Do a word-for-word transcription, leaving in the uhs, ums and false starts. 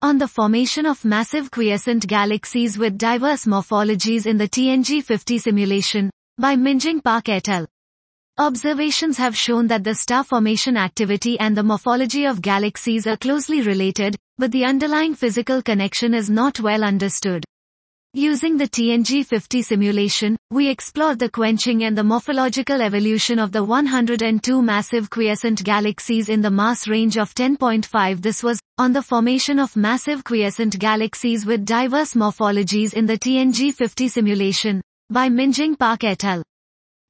on the formation of massive quiescent galaxies with diverse morphologies in the T N G fifty simulation, by Minjing Park et al. Observations have shown that the star formation activity and the morphology of galaxies are closely related, but the underlying physical connection is not well understood. Using the T N G fifty simulation, we explored the quenching and the morphological evolution of the one hundred two massive quiescent galaxies in the mass range of ten point five. This was, on the formation of massive quiescent galaxies with diverse morphologies in the T N G fifty simulation, by Minjing Park et al.